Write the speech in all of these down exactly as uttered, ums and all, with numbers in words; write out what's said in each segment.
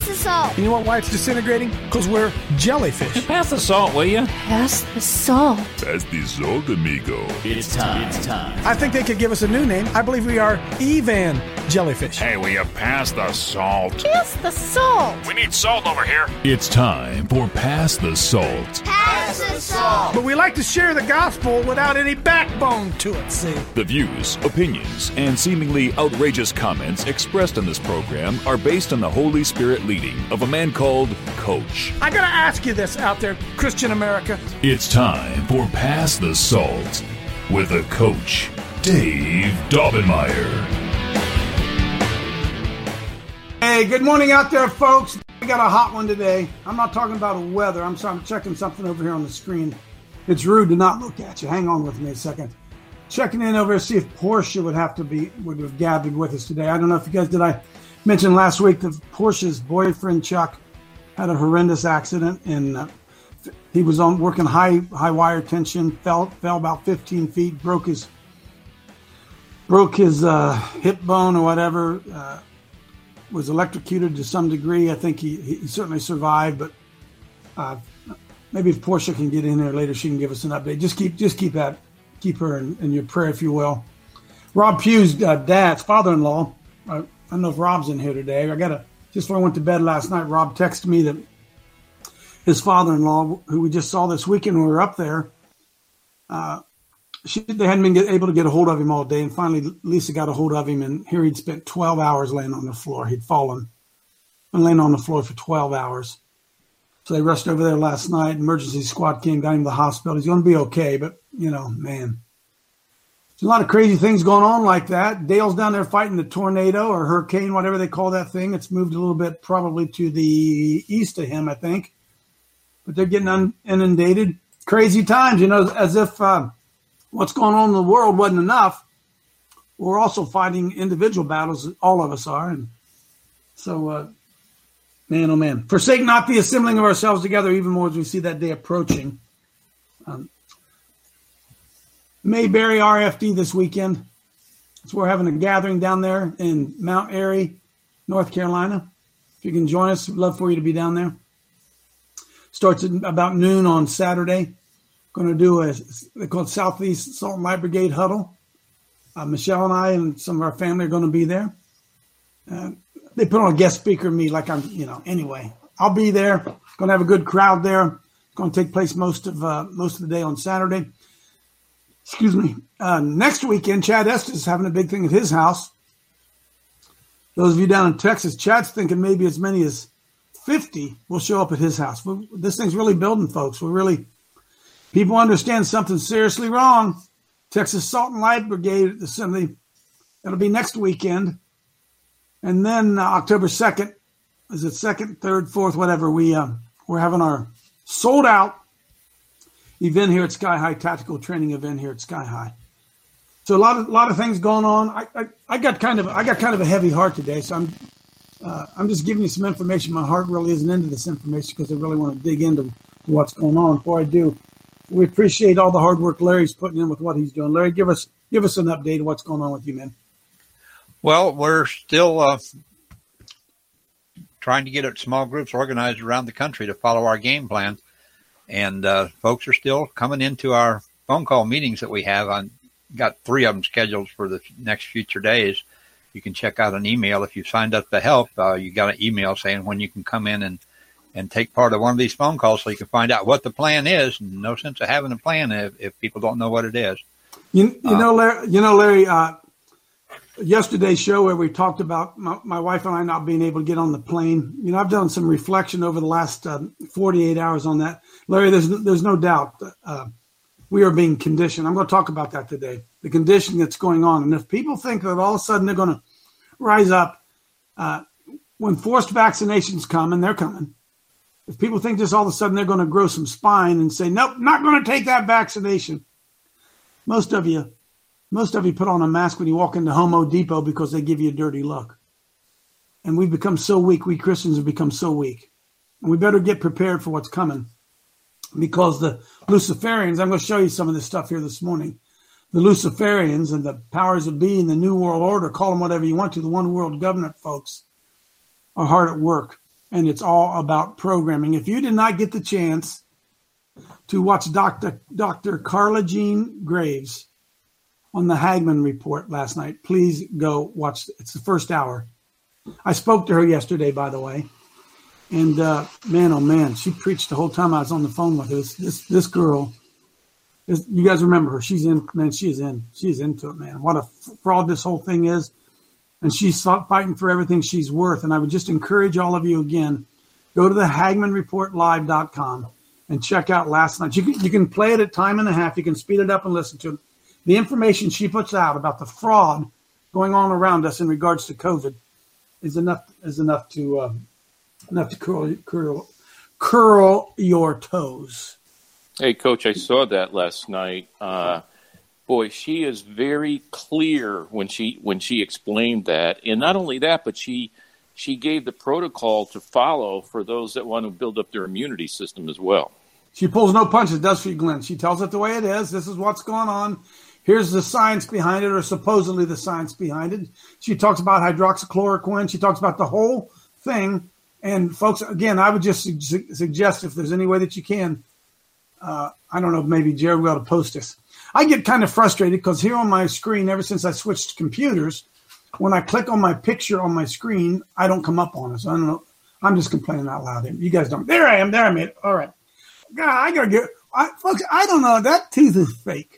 the salt. You know what, why it's disintegrating? Because we're jellyfish. Pass the salt, will you? Pass the salt. Pass the salt, amigo. It's time. It's time. I think they could give us a new name. I believe we are Evan Jellyfish. Hey, will you pass the salt? Pass the salt. We need salt over here. It's time for Pass the Salt. Pass the salt. But we like to share the gospel without any backbone to it, see? The views, opinions, and seemingly outrageous comments expressed in this program are based on the Holy Spirit leading of a man called Coach. I gotta ask you this out there, Christian America. It's time for Pass the Salt with the Coach, Dave Daubenmire. Hey, good morning out there, folks. We got a hot one today. I'm not talking about the weather. I'm sorry, I'm checking something over here on the screen. It's rude to not look at you. Hang on with me a second. Checking in over to see if Porsche would have to be would have gathered with us today. I don't know if you guys did. I mention last week that Porsche's boyfriend Chuck had a horrendous accident, and uh, he was on working high high wire tension, fell fell about fifteen feet, broke his broke his uh, hip bone or whatever. Uh, was electrocuted to some degree. I think he, he certainly survived, but uh, maybe if Portia can get in there later, she can give us an update. Just keep just keep that keep her in, in your prayer, if you will. Rob Pugh's uh, dad's father-in-law. I, I don't know if Rob's in here today. I got to just before I went to bed last night, Rob texted me that his father-in-law, who we just saw this weekend when we were up there, uh, she, they hadn't been get, able to get a hold of him all day, and finally Lisa got a hold of him, and here he'd spent twelve hours laying on the floor. He'd fallen and laying on the floor for twelve hours. So they rushed over there last night. Emergency squad came, got him to the hospital. He's going to be okay, but, you know, man. There's a lot of crazy things going on like that. Dale's down there fighting the tornado or hurricane, whatever they call that thing. It's moved a little bit probably to the east of him, I think. But they're getting un- inundated. Crazy times, you know, as if uh, – what's going on in the world wasn't enough. We're also fighting individual battles, all of us are. And so, uh, man, oh, man. Forsake not the assembling of ourselves together, even more as we see that day approaching. Um, Mayberry R F D this weekend. So we're having a gathering down there in Mount Airy, North Carolina. If you can join us, we'd love for you to be down there. Starts at about noon on Saturday. Going to do a, they call it Southeast Salt and Light Brigade huddle. Uh, Michelle and I and some of our family are going to be there. Uh, they put on a guest speaker me like I'm, you know, anyway. I'll be there. Going to have a good crowd there. It's going to take place most of uh, most of the day on Saturday. Excuse me. Uh, next weekend, Chad Estes is having a big thing at his house. Those of you down in Texas, Chad's thinking maybe as many as fifty will show up at his house. We're, this thing's really building, folks. We're really... People understand something seriously wrong. Texas Salt and Light Brigade Assembly, it'll be next weekend. And then uh, October second, is it second, third, fourth, whatever, we, uh, we're having our sold-out event here at Sky High, tactical training event here at Sky High. So a lot of a lot of things going on. I, I, I got kind of I got kind of a heavy heart today, so I'm uh, I'm just giving you some information. My heart really isn't into this information because I really want to dig into what's going on. Before I do, we appreciate all the hard work Larry's putting in with what he's doing. Larry, give us give us an update of what's going on with you, man. Well, we're still uh, trying to get small groups organized around the country to follow our game plan. And uh, folks are still coming into our phone call meetings that we have. I got three of them scheduled for the next future days. You can check out an email. If you've signed up to help, uh, you got an email saying when you can come in and and take part of one of these phone calls so you can find out what the plan is. No sense of having a plan if, if people don't know what it is. You, you uh, know, Larry, you know, Larry, uh, yesterday's show where we talked about my, my wife and I not being able to get on the plane. You know, I've done some reflection over the last uh, forty-eight hours on that. Larry, there's, there's no doubt that, uh, we are being conditioned. I'm going to talk about that today, the conditioning that's going on. And if people think that all of a sudden they're going to rise up uh, when forced vaccinations come, and they're coming, if people think just all of a sudden they're going to grow some spine and say, nope, not going to take that vaccination. Most of you, most of you put on a mask when you walk into Home Depot because they give you a dirty look. And we've become so weak. We Christians have become so weak. And we better get prepared for what's coming because the Luciferians, I'm going to show you some of this stuff here this morning. The Luciferians and the powers that be in the New World Order, call them whatever you want to, the one world government folks, are hard at work. and it's all about programming. If you did not get the chance to watch Doctor Doctor Carla Jean Graves on the Hagman Report last night, please go watch. It's the first hour. I spoke to her yesterday, by the way, and uh, man, oh man, she preached the whole time I was on the phone with her. This this, this girl, is, you guys remember her? She's in, man. She is in. She's into it, man. What a fraud this whole thing is, and she's fighting for everything she's worth. And I would just encourage all of you again, go to the Hagman Report Live dot com and check out last night. You can you can play it at time and a half. You can speed it up and listen to it. The information she puts out about the fraud going on around us in regards to COVID is enough is enough to um, enough to curl curl curl your toes. Hey, Coach, I saw that last night. Uh, boy, she is very clear when she when she explained that, and not only that, but she she gave the protocol to follow for those that want to build up their immunity system as well. She pulls no punches, does she, Glenn? She tells it the way it is. This is what's going on. Here's the science behind it, or supposedly the science behind it. She talks about hydroxychloroquine. She talks about the whole thing. And, folks, again, I would just su- suggest if there's any way that you can, uh, I don't know, maybe Jared will to post this. I get kind of frustrated because here on my screen, ever since I switched computers, when I click on my picture on my screen, I don't come up on it. So I don't know. I'm just complaining out loud. You guys don't. There I am. There I am. All right. God, I got to get I, – folks, I don't know. That tooth is fake.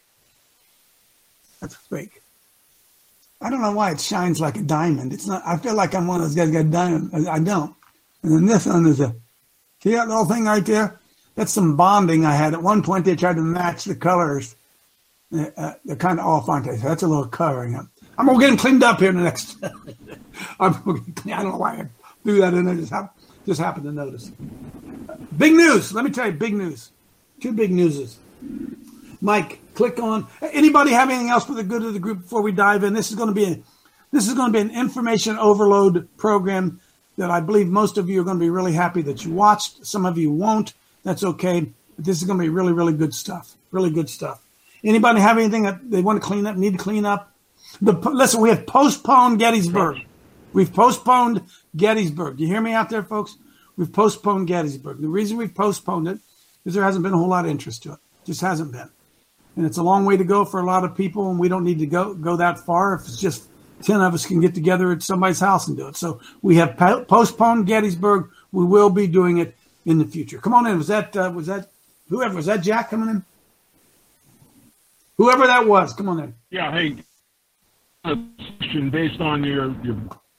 That's fake. I don't know why it shines like a diamond. It's not. I feel like I'm one of those guys that got a diamond. I don't. And then this one is a. See that little thing right there? That's some bonding I had. At one point, they tried to match the colors. Uh, they're kind of off, aren't they? So that's a little covering up. I'm gonna get them cleaned up here in the next. I'm gonna, I don't know why I do that, and I just hap- just happened to notice. Big news. Let me tell you, big news. Two big newses. Mike, click on. Anybody have anything else for the good of the group before we dive in? This is going to be a, this is going to be an information overload program that I believe most of you are going to be really happy that you watched. Some of you won't. That's okay. But this is going to be really, really good stuff. Really good stuff. Anybody have anything that they want to clean up? Need to clean up? The listen, we have postponed Gettysburg. We've postponed Gettysburg. You hear me out there, folks? We've postponed Gettysburg. The reason we've postponed it is there hasn't been a whole lot of interest to it. Just hasn't been. And it's a long way to go for a lot of people, and we don't need to go go that far. If it's just ten of us can get together at somebody's house and do it. So we have po- postponed Gettysburg. We will be doing it in the future. Come on in. Was that uh, was that whoever was that Jack coming in? Whoever that was, come on in. Yeah. Hey, a question based on your your.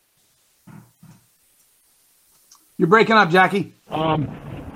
You're breaking up, Jackie. Um,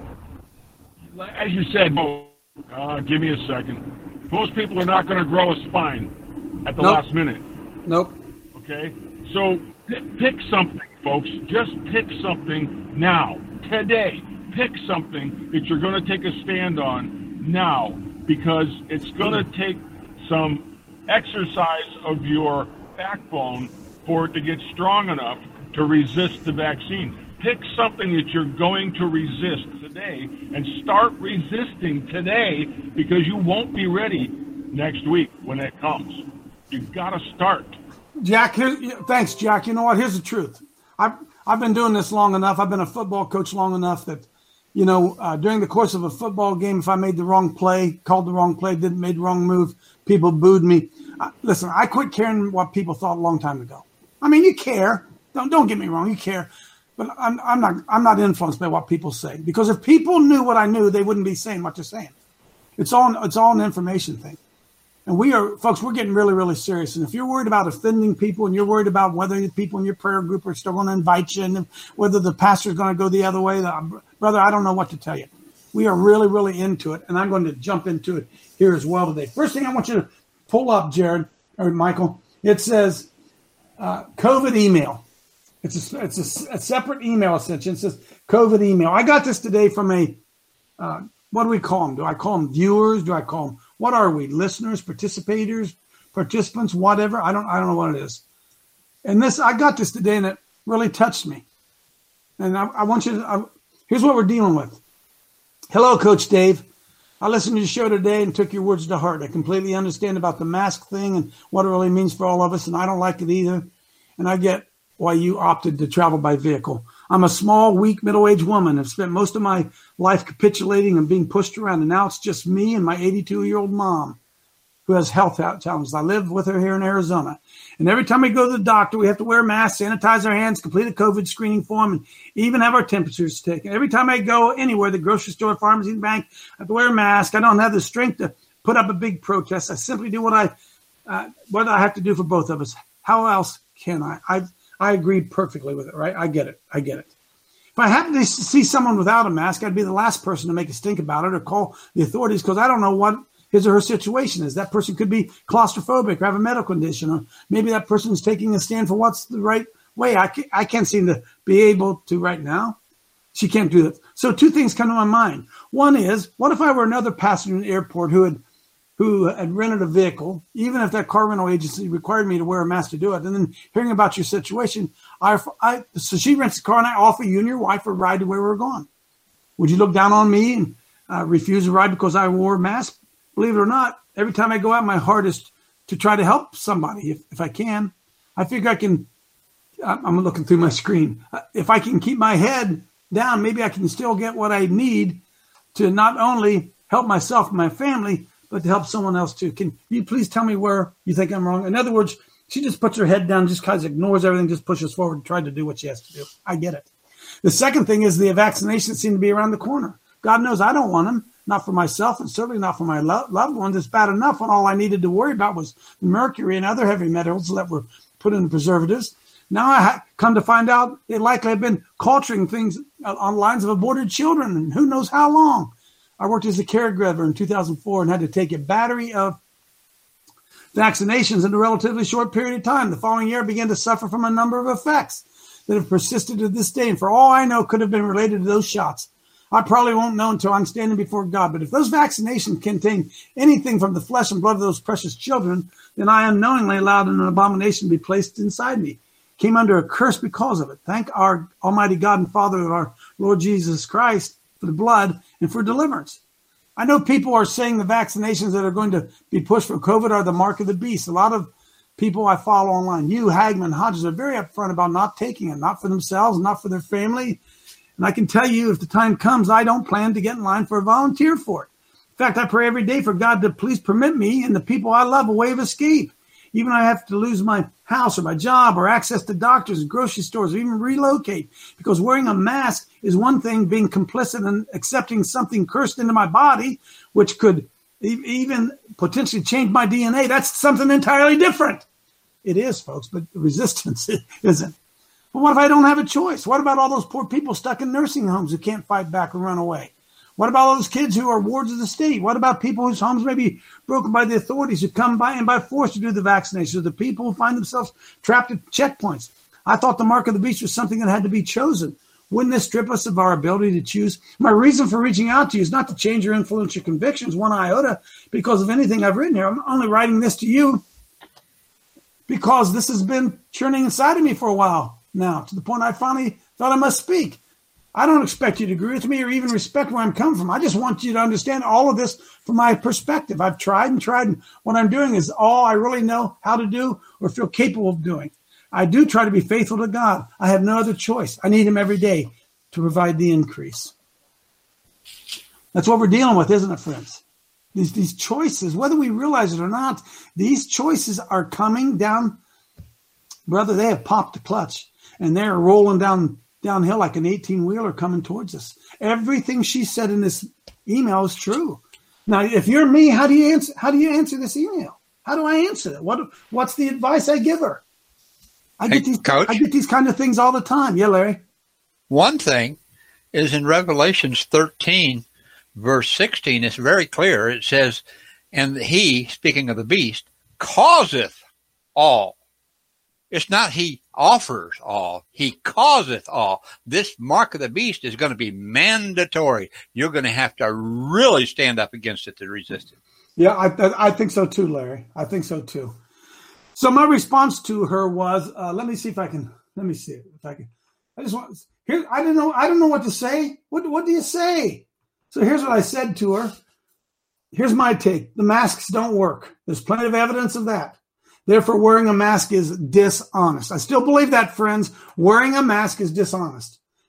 as you said, uh, give me a second. Most people are not going to grow a spine at the nope. last minute. Nope. Okay? So p- pick something, folks. Just pick something now, today. Pick something that you're going to take a stand on now, because it's going to take some exercise of your backbone for it to get strong enough to resist the vaccine. Pick something that you're going to resist today and start resisting today, because you won't be ready next week when it comes. You've got to start. Jack, here, thanks, Jack. You know what? Here's the truth. I've, I've been doing this long enough. I've been a football coach long enough that, you know, uh, during the course of a football game, if I made the wrong play, called the wrong play, didn't made the wrong move, people booed me. Uh, listen, I quit caring what people thought a long time ago. I mean, you care. Don't don't get me wrong. You care. But I'm, I'm not I'm not influenced by what people say, because if people knew what I knew, they wouldn't be saying what they're saying. It's all it's all an information thing, and we are folks. We're getting really really serious. And if you're worried about offending people, and you're worried about whether the people in your prayer group are still going to invite you, and whether the pastor's going to go the other way, the, brother, I don't know what to tell you. We are really really into it, and I'm going to jump into it here as well today. First thing I want you to pull up, Jared or Michael. It says uh, COVID email. It's a, it's a, a separate email extension. It says COVID email. I got this today from a, uh, what do we call them? Do I call them viewers? Do I call them, what are we? Listeners, participators, participants, whatever? I don't I don't know what it is. And this, I got this today, and it really touched me. And I, I want you to, I, here's what we're dealing with. Hello, Coach Dave. I listened to your show today and took your words to heart. I completely understand about the mask thing and what it really means for all of us, and I don't like it either. And I get why you opted to travel by vehicle. I'm a small, weak, middle-aged woman. I've spent most of my life capitulating and being pushed around, and now it's just me and my eighty-two-year-old mom who has health challenges. I live with her here in Arizona. And every time we go to the doctor, we have to wear masks, sanitize our hands, complete a COVID screening form, and even have our temperatures taken. Every time I go anywhere, the grocery store, pharmacy, bank, I have to wear a mask. I don't have the strength to put up a big protest. I simply do what I uh, what I have to do for both of us. How else can I? I I agree perfectly with it, right? I get it. I get it. If I happen to see someone without a mask, I'd be the last person to make a stink about it or call the authorities because I don't know what his or her situation is. That person could be claustrophobic or have a medical condition, or maybe that person is taking a stand for what's the right way. I can't, I can't seem to be able to right now. She can't do that. So two things come to my mind. One is, what if I were another passenger in the airport who had who had rented a vehicle, even if that car rental agency required me to wear a mask to do it, and then hearing about your situation, I, I so she rents a car and I offer you and your wife a ride to where we're going. Would you look down on me and uh, refuse a ride because I wore a mask? Believe it or not, every time I go out, my heart is to try to help somebody if, if I can. I figure I can, I'm looking through my screen. If I can keep my head down, maybe I can still get what I need to not only help myself and my family, but to help someone else too. Can you please tell me where you think I'm wrong? In other words, she just puts her head down, just kind of ignores everything, just pushes forward and tries to do what she has to do. I get it. The second thing is the vaccinations seem to be around the corner. God knows I don't want them, not for myself and certainly not for my lo- loved ones. It's bad enough when all I needed to worry about was mercury and other heavy metals that were put in the preservatives. Now I ha- come to find out they likely have been culturing things on lines of aborted children and who knows how long. I worked as a caregiver in two thousand four and had to take a battery of vaccinations in a relatively short period of time. The following year, I began to suffer from a number of effects that have persisted to this day, and for all I know, could have been related to those shots. I probably won't know until I'm standing before God, but if those vaccinations contain anything from the flesh and blood of those precious children, then I unknowingly allowed an abomination to be placed inside me. Came under a curse because of it. Thank our Almighty God and Father of our Lord Jesus Christ for the blood and for deliverance. I know people are saying the vaccinations that are going to be pushed for COVID are the mark of the beast. A lot of people I follow online, you, Hagman, Hodges, are very upfront about not taking it, not for themselves, not for their family. And I can tell you, if the time comes, I don't plan to get in line for a volunteer for it. In fact, I pray every day for God to please permit me and the people I love a way of escape. Even if I have to lose my house or my job or access to doctors and grocery stores or even relocate. Because wearing a mask is one thing, being complicit and accepting something cursed into my body, which could e- even potentially change my D N A, that's something entirely different. It is, folks, but the resistance isn't. But what if I don't have a choice? What about all those poor people stuck in nursing homes who can't fight back or run away? What about all those kids who are wards of the state? What about people whose homes may be broken by the authorities who come by and by force to do the vaccinations? The people who find themselves trapped at checkpoints. I thought the mark of the beast was something that had to be chosen. Wouldn't this strip us of our ability to choose? My reason for reaching out to you is not to change your influence or convictions one iota because of anything I've written here. I'm only writing this to you because this has been churning inside of me for a while now, to the point I finally thought I must speak. I don't expect you to agree with me or even respect where I'm coming from. I just want you to understand all of this from my perspective. I've tried and tried, and what I'm doing is all I really know how to do or feel capable of doing. I do try to be faithful to God. I have no other choice. I need him every day to provide the increase. That's what we're dealing with, isn't it, friends? These, these choices, whether we realize it or not, these choices are coming down. Brother, they have popped the clutch, and they're rolling down downhill like an eighteen-wheeler coming towards us. Everything she said in this email is true. Now, if you're me, how do you answer? How do you answer this email? How do I answer it? What What's the advice I give her? I hey, get these. Coach? I get these kind of things all the time. Yeah, Larry. One thing is in Revelations thirteen, verse sixteen. It's very clear. It says, "And he," speaking of the beast, "causeth all." It's not he offers all. He causeth all. This mark of the beast is going to be mandatory. You're going to have to really stand up against it to resist it. Yeah, I, I think so too, Larry. I think so too. So my response to her was, uh, let me see if I can, let me see if I can. I just want, here, I don't know, I don't know what to say. What, what do you say? So here's what I said to her. Here's my take. The masks don't work. There's plenty of evidence of that. Therefore, wearing a mask is dishonest. I still believe that, friends. Wearing a mask is dishonest.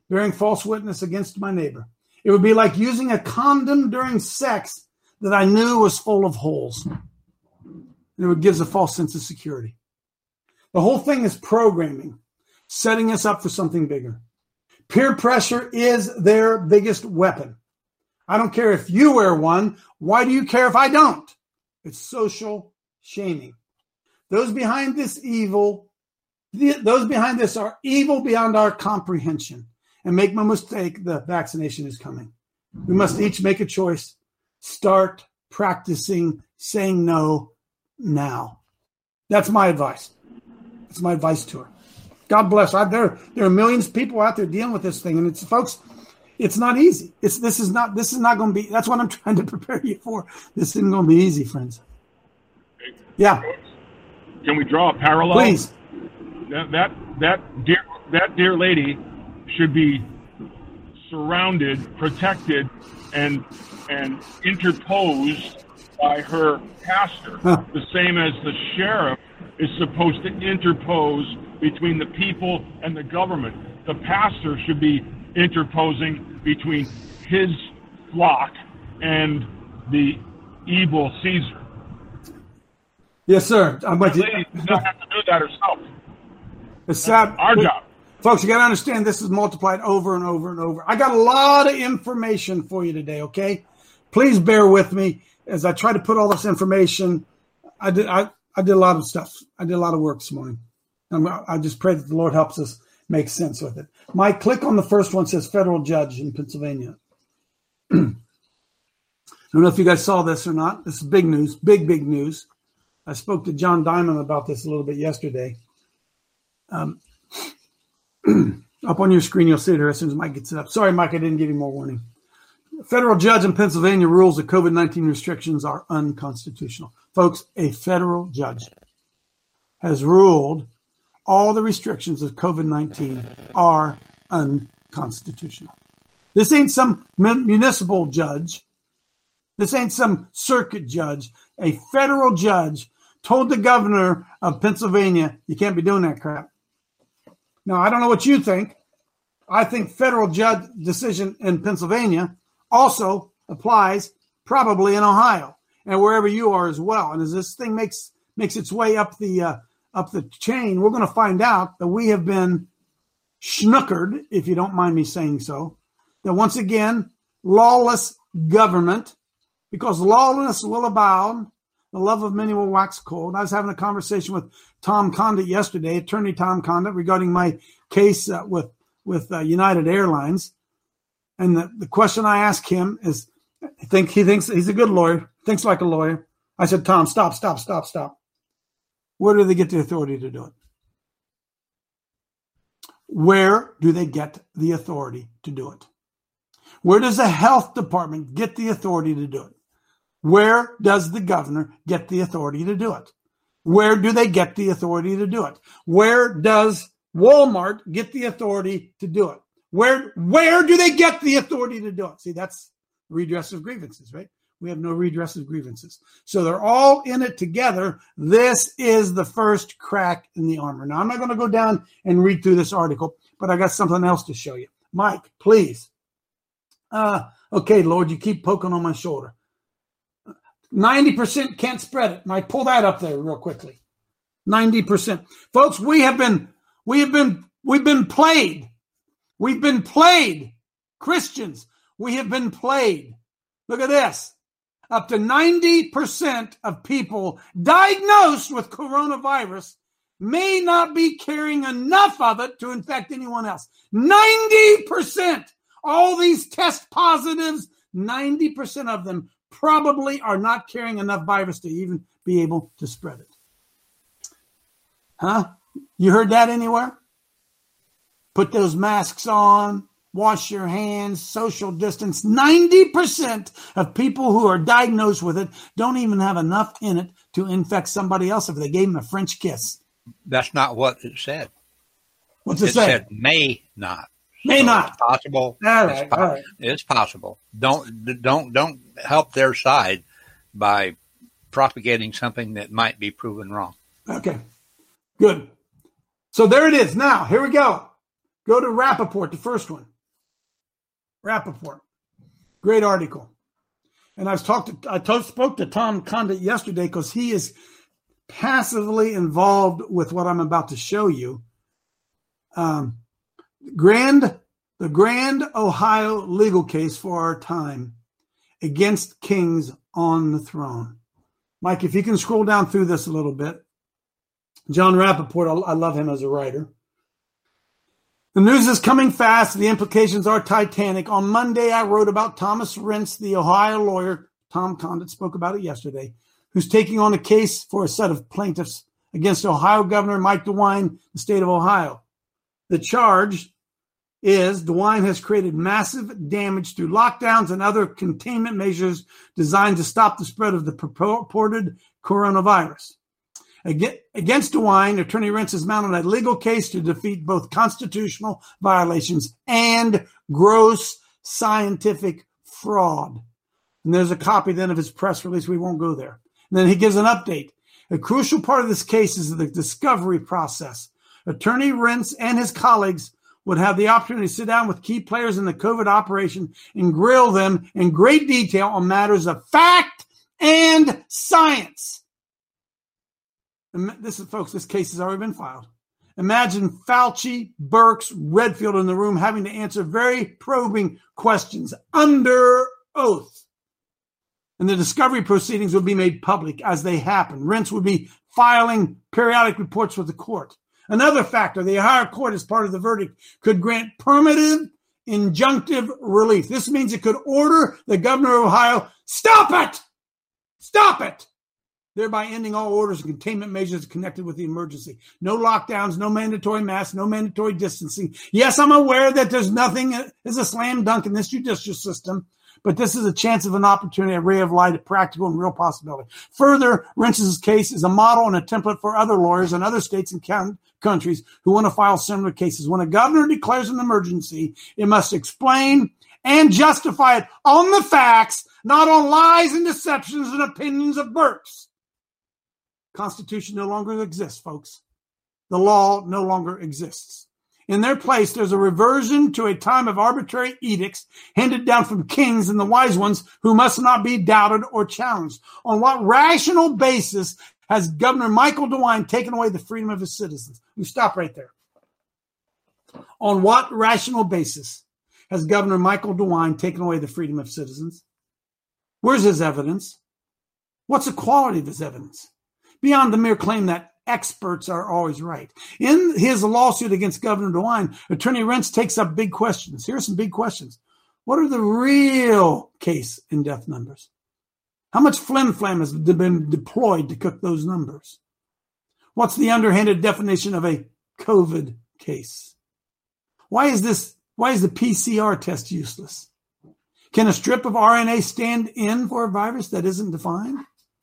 bearing false witness against my neighbor. It would be like using a condom during sex that I knew was full of holes. And it would give us a false sense of security. The whole thing is programming, setting us up for something bigger. Peer pressure is their biggest weapon. I don't care if you wear one. Why do you care if I don't? It's social shaming. Those behind this evil, those behind this are evil beyond our comprehension. And make no mistake, the vaccination is coming. We must each make a choice. Start practicing saying no now. That's my advice. That's my advice to her. God bless. I, there, there are millions of people out there dealing with this thing, and it's folks. It's not easy. It's this is not this is not going to be. That's what I'm trying to prepare you for. This isn't going to be easy, friends. Yeah. Can we draw a parallel? Please. That that that dear that dear lady should be surrounded, protected, and and interposed by her pastor. Huh. The same as the sheriff is supposed to interpose between the people and the government. The pastor should be interposing between his flock and the evil Caesar. Yes, sir. I'm with the you. lady does not have to do that herself. It's sad. Our job. Folks, you got to understand this is multiplied over and over and over. I got a lot of information for you today, okay? Please bear with me as I try to put all this information. I did I, I did a lot of stuff. I did a lot of work this morning. I'm, I just pray that the Lord helps us make sense with it. Mike, click on the first one. It says federal judge in Pennsylvania. I don't know if you guys saw this or not. This is big news, big, big news. I spoke to John Diamond about this a little bit yesterday. Um, up on your screen, you'll see it here as soon as Mike gets it up. Sorry, Mike, I didn't give you more warning. A federal judge in Pennsylvania rules that COVID nineteen restrictions are unconstitutional. Folks, a federal judge has ruled all the restrictions of COVID nineteen are unconstitutional. This ain't some municipal judge. This ain't some circuit judge. A federal judge told the governor of Pennsylvania, you can't be doing that crap. Now, I don't know what you think. I think federal judge decision in Pennsylvania also applies probably in Ohio and wherever you are as well. And as this thing makes makes its way up the uh, up the chain, we're going to find out that we have been schnookered, if you don't mind me saying so, that once again, lawless government, because lawlessness will abound, the love of many will wax cold. I was having a conversation with Tom Condit yesterday, attorney Tom Condit, regarding my case uh, with, with uh, United Airlines. And the, the question I asked him is, I think he thinks he's a good lawyer, thinks like a lawyer. I said, Tom, stop, stop, stop, stop. Where do they get the authority to do it? Where do they get the authority to do it? Where does the health department get the authority to do it? Where does the governor get the authority to do it? Where do they get the authority to do it? Where does Walmart get the authority to do it? Where, where do they get the authority to do it? See, that's redress of grievances, right? We have no redress of grievances. So they're all in it together. This is the first crack in the armor. Now, I'm not going to go down and read through this article, but I got something else to show you. Mike, please. Uh, okay, Lord, you keep poking on my shoulder. ninety percent can't spread it. Mike, pull that up there real quickly. ninety percent. Folks, we have been, we have been, we've been played. We've been played. Christians, we have been played. Look at this. Up to ninety percent of people diagnosed with coronavirus may not be carrying enough of it to infect anyone else. ninety percent. All these test positives, ninety percent of them probably are not carrying enough virus to even be able to spread it. Huh? You heard that anywhere? Put those masks on. Wash your hands, social distance. ninety percent of people who are diagnosed with it don't even have enough in it to infect somebody else if they gave them a French kiss. That's not what it said. What's it, it say? It said may not. May so not. It's possible. All right, it's, po- all right. It's possible. Don't don't don't help their side by propagating something that might be proven wrong. Okay, good. So there it is. Now, here we go. Go to Rappaport, the first one. Rappaport. Great article. And I was talked to, I told, spoke to Tom Condit yesterday because he is passively involved with what I'm about to show you. Um, Grand, the Grand Ohio legal case for our time against kings on the throne. Mike, if you can scroll down through this a little bit. John Rappaport, I love him as a writer. The news is coming fast. The implications are titanic. On Monday, I wrote about Thomas Rentz, the Ohio lawyer. Tom Condit spoke about it yesterday, who's taking on a case for a set of plaintiffs against Ohio Governor Mike DeWine, the state of Ohio. The charge is DeWine has created massive damage through lockdowns and other containment measures designed to stop the spread of the purported coronavirus. Against DeWine, Attorney Rentz has mounted a legal case to defeat both constitutional violations and gross scientific fraud. And there's a copy then of his press release. We won't go there. And then he gives an update. A crucial part of this case is the discovery process. Attorney Rentz and his colleagues would have the opportunity to sit down with key players in the COVID operation and grill them in great detail on matters of fact and science. This is, folks, this case has already been filed. Imagine Fauci, Birx, Redfield in the room having to answer very probing questions under oath. And the discovery proceedings would be made public as they happen. Rentz would be filing periodic reports with the court. Another factor, the Ohio court, as part of the verdict, could grant permanent injunctive relief. This means it could order the governor of Ohio, stop it! Stop it! Thereby ending all orders and containment measures connected with the emergency. No lockdowns, no mandatory masks, no mandatory distancing. Yes, I'm aware that there's nothing is a slam dunk in this judicial system, but this is a chance of an opportunity, a ray of light, a practical and real possibility. Further, Rentz's case is a model and a template for other lawyers in other states and countries who want to file similar cases. When a governor declares an emergency, it must explain and justify it on the facts, not on lies and deceptions and opinions of Birx. Constitution no longer exists, folks. The law no longer exists. In their place, there's a reversion to a time of arbitrary edicts handed down from kings and the wise ones who must not be doubted or challenged. On what rational basis has Governor Michael DeWine taken away the freedom of his citizens? We stop right there. On what rational basis has Governor Michael DeWine taken away the freedom of citizens? Where's his evidence? What's the quality of his evidence? Beyond the mere claim that experts are always right. In his lawsuit against Governor DeWine, Attorney Rentz takes up big questions. Here are some big questions. What are the real case and death numbers? How much flim-flam has been deployed to cook those numbers? What's the underhanded definition of a COVID case? Why is this? Why is the P C R test useless? Can a strip of R N A stand in for a virus that isn't defined?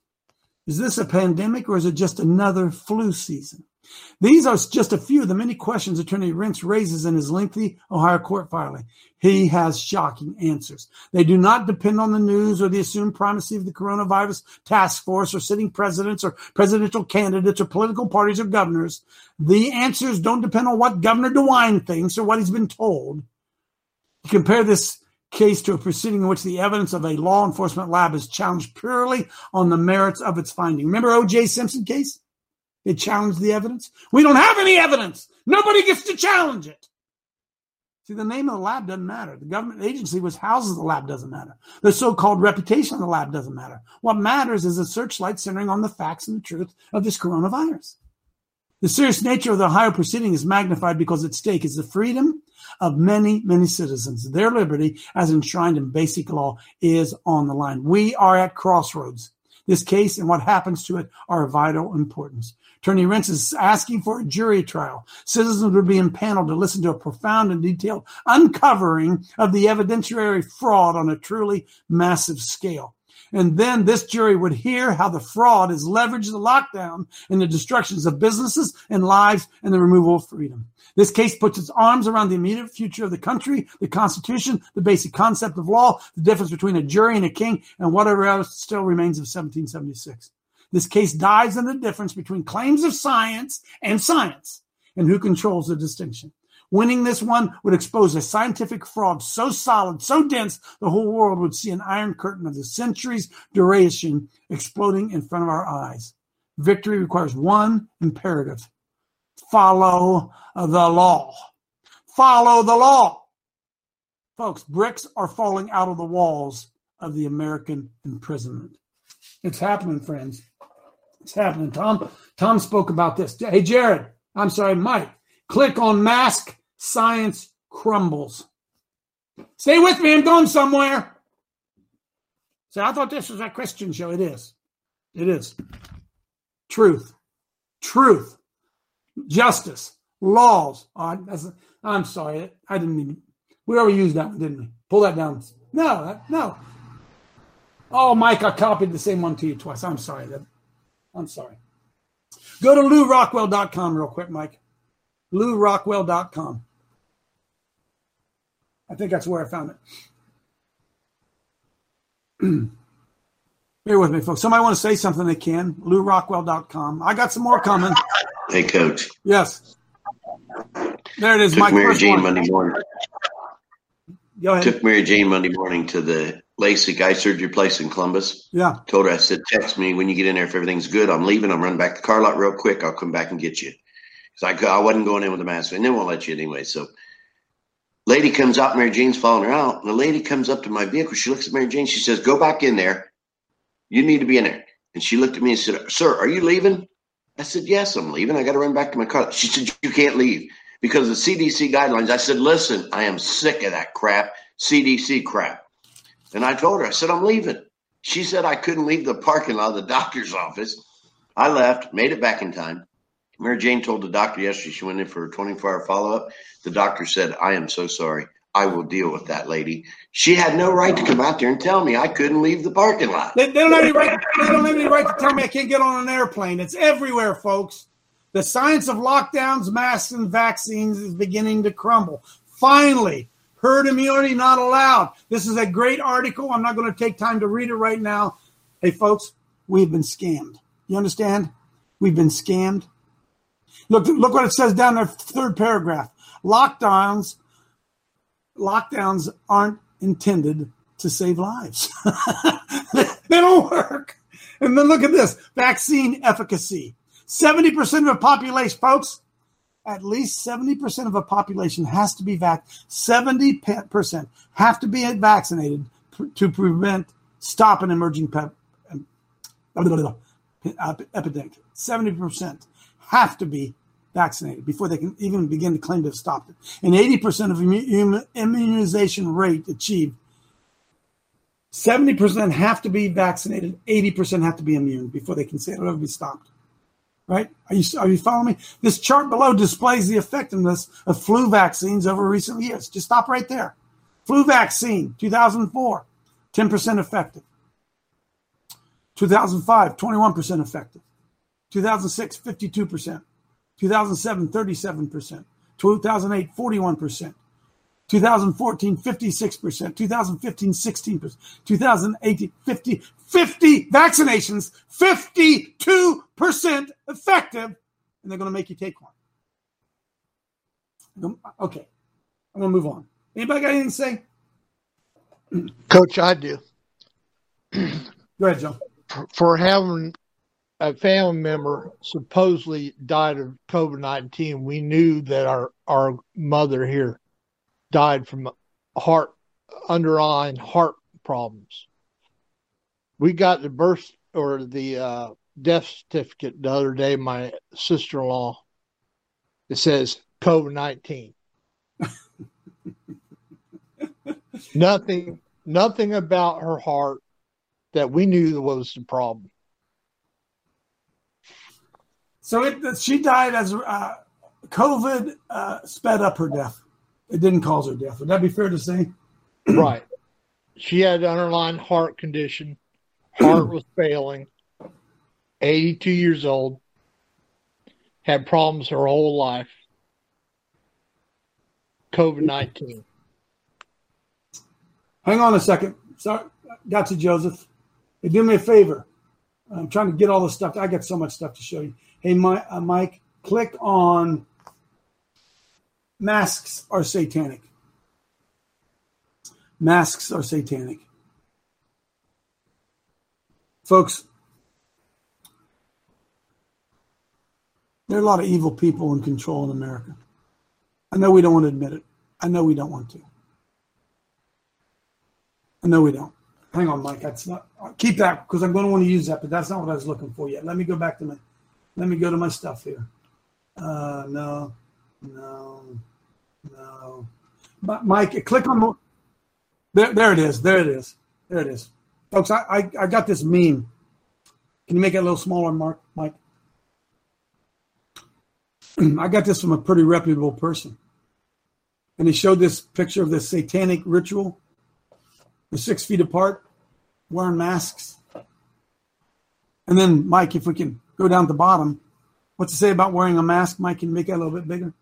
Is this a pandemic or is it just another flu season? These are just a few of the many questions Attorney Rentz raises in his lengthy Ohio court filing. He has shocking answers. They do not depend on the news or the assumed primacy of the coronavirus task force or sitting presidents or presidential candidates or political parties or governors. The answers don't depend on what Governor DeWine thinks or what he's been told. You compare this case to a proceeding in which the evidence of a law enforcement lab is challenged purely on the merits of its finding. Remember O J Simpson case? They challenged the evidence. We don't have any evidence. Nobody gets to challenge it. See, the name of the lab doesn't matter. The government agency which houses the lab doesn't matter. The so-called reputation of the lab doesn't matter. What matters is a searchlight centering on the facts and the truth of this coronavirus. The serious nature of the Ohio proceeding is magnified because at stake is the freedom of many, many citizens. Their liberty, as enshrined in basic law, is on the line. We are at crossroads. This case and what happens to it are of vital importance. Attorney Rentz is asking for a jury trial. Citizens would be impaneled to listen to a profound and detailed uncovering of the evidentiary fraud on a truly massive scale. And then this jury would hear how the fraud has leveraged the lockdown and the destructions of businesses and lives and the removal of freedom. This case puts its arms around the immediate future of the country, the Constitution, the basic concept of law, the difference between a jury and a king, and whatever else still remains of seventeen seventy-six. This case dives into the difference between claims of science and science and who controls the distinction. Winning this one would expose a scientific fraud so solid, so dense, the whole world would see an iron curtain of the centuries' duration exploding in front of our eyes. Victory requires one imperative. Follow the law. Follow the law. Folks, bricks are falling out of the walls of the American imprisonment. It's happening, friends. It's happening. Tom, Tom spoke about this. Hey, Jared, I'm sorry, Mike, click on Mask Science Crumbles. Stay with me. I'm going somewhere. So I thought this was a Christian show. It is. It is. Truth. Truth. Justice. Laws. Oh, that's, I'm sorry. I didn't even. We already used that one, didn't we? Pull that down. No, no. Oh, Mike, I copied the same one to you twice. I'm sorry. I'm sorry. Go to Lou Rockwell dot com real quick, Mike. Lou Rockwell dot com. I think that's where I found it. Bear with me, folks. Somebody want to say something, they can. Lou Rockwell dot com. I got some more coming. Hey, Coach. Yes. There it is, Took Mike. Mary Jane Monday morning. Go ahead. Took Mary Jane Monday morning to the LASIK eye surgery place in Columbus. Yeah. Told her, I said, text me when you get in there if everything's good. I'm leaving. I'm running back to the car lot real quick. I'll come back and get you. Because I, I wasn't going in with a mask. And they won't let you anyway. So lady comes out. Mary Jane's following her out. And the lady comes up to my vehicle. She looks at Mary Jane. She says, go back in there. You need to be in there. And she looked at me and said, sir, are you leaving? I said, yes, I'm leaving. I got to run back to my car. She said, you can't leave because of the C D C guidelines. I said, listen, I am sick of that crap, C D C crap. And I told her, I said, I'm leaving. She said I couldn't leave the parking lot of the doctor's office. I left, made it back in time. Mary Jane told the doctor yesterday she went in for a twenty-four hour follow-up. The doctor said, I am so sorry. I will deal with that lady. She had no right to come out there and tell me I couldn't leave the parking lot. They, they, don't have any right, they don't have any right to tell me I can't get on an airplane. It's everywhere, folks. The science of lockdowns, masks, and vaccines is beginning to crumble. Finally, herd immunity not allowed. This is a great article. I'm not going to take time to read it right now. Hey, folks, we've been scammed. You understand? We've been scammed. Look, look what it says down there, third paragraph. Lockdowns, lockdowns aren't intended to save lives. They don't work. And then look at this, vaccine efficacy. seventy percent of the population, folks, at least seventy percent of the population has to be vaccinated. seventy percent have to be vaccinated to prevent, stop an emerging pe- epidemic. seventy percent have to be vaccinated before they can even begin to claim to have stopped it. And eighty percent of immu- immunization rate achieved. seventy percent have to be vaccinated. eighty percent have to be immune before they can say it'll ever be stopped. Right? Are you are you following me? This chart below displays the effectiveness of flu vaccines over recent years. Just stop right there. Flu vaccine, two thousand four, ten percent effective. two thousand five, twenty-one percent effective. two thousand six, fifty-two percent. two thousand seven, thirty-seven percent. two thousand eight, forty-one percent. two thousand fourteen, fifty-six percent. two thousand fifteen, sixteen percent. two thousand eighteen, fifty, fifty vaccinations, fifty-two percent effective, and they're going to make you take one. Okay, I'm going to move on. Anybody got anything to say? Coach, I do. Go ahead, Joe. For, for having a family member supposedly died of COVID nineteen, we knew that our, our mother here died from heart, underlying heart problems. We got the birth or the uh, death certificate the other day, my sister-in-law. It says COVID nineteen. nothing, nothing about her heart that we knew was the problem. So it, she died as uh, COVID uh, sped up her death. It didn't cause her death. Would that be fair to say? Right. She had an underlying heart condition. Heart was failing. eighty-two years old. Had problems her whole life. COVID nineteen. Hang on a second. Sorry. Got you, Joseph. Hey, do me a favor. I'm trying to get all this stuff. I got so much stuff to show you. Hey, Mike, uh, Mike click on masks are satanic. Masks are satanic. Folks, there are a lot of evil people in control in America. I know we don't want to admit it. I know we don't want to. I know we don't. Hang on, Mike. That's not. Keep that because I'm going to want to use that, but that's not what I was looking for yet. Let me go back to my. Let me go to my stuff here. Uh, no, no, no. But Mike, click on the. There, there it is. There it is. There it is, folks. I, I, I got this meme. Can you make it a little smaller, Mark, Mike? I got this from a pretty reputable person, and he showed this picture of this satanic ritual. They're six feet apart, wearing masks. And then, Mike, if we can go down to the bottom, what's it say about wearing a mask? Mike, can you make that a little bit bigger?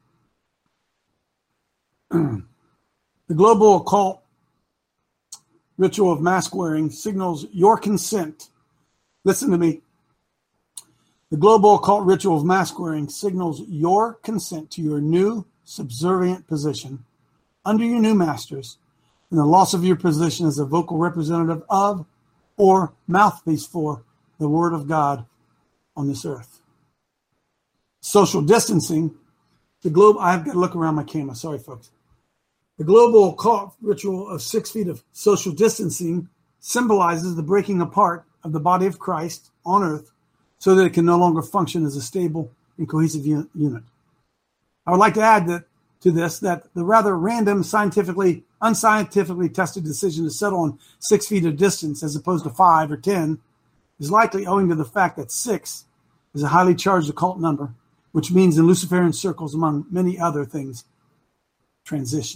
The global occult ritual of mask wearing signals your consent. Listen to me. The global occult ritual of mask wearing signals your consent to your new subservient position under your new masters, and the loss of your position as a vocal representative of or mouthpiece for the word of God on this earth. Social distancing, the globe, I've got to look around my camera, sorry folks. The global occult ritual of six feet of social distancing symbolizes the breaking apart of the body of Christ on earth so that it can no longer function as a stable and cohesive unit. I would like to add that to this that the rather random, scientifically, unscientifically tested decision to settle on six feet of distance as opposed to five or ten is likely owing to the fact that six is a highly charged occult number, which means in Luciferian circles, among many other things, transition.